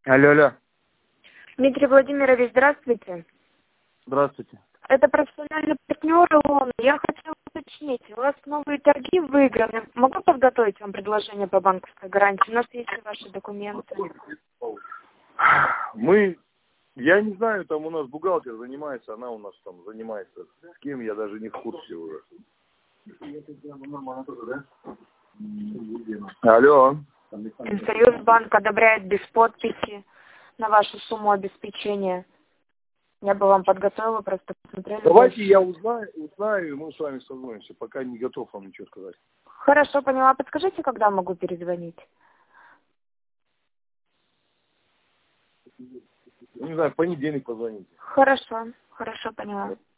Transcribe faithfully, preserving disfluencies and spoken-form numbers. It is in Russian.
Алло, алло. Дмитрий Владимирович, здравствуйте. Здравствуйте. Это профессиональный партнер ООН. Я хотела уточнить, у вас новые торги выиграны. Могу подготовить вам предложение по банковской гарантии? У нас есть ваши документы. Мы, я не знаю, там у нас бухгалтер занимается, она у нас там занимается. С кем, я даже не в курсе уже. Алло. Союзбанк одобряет без подписи на вашу сумму обеспечения. Я бы вам подготовила, просто посмотрели. Давайте я узнаю, узнаю, и мы с вами созвонимся. Пока не готов вам ничего сказать. Хорошо, поняла. Подскажите, когда могу перезвонить? Не знаю, в понедельник позвоните. Хорошо, хорошо, поняла.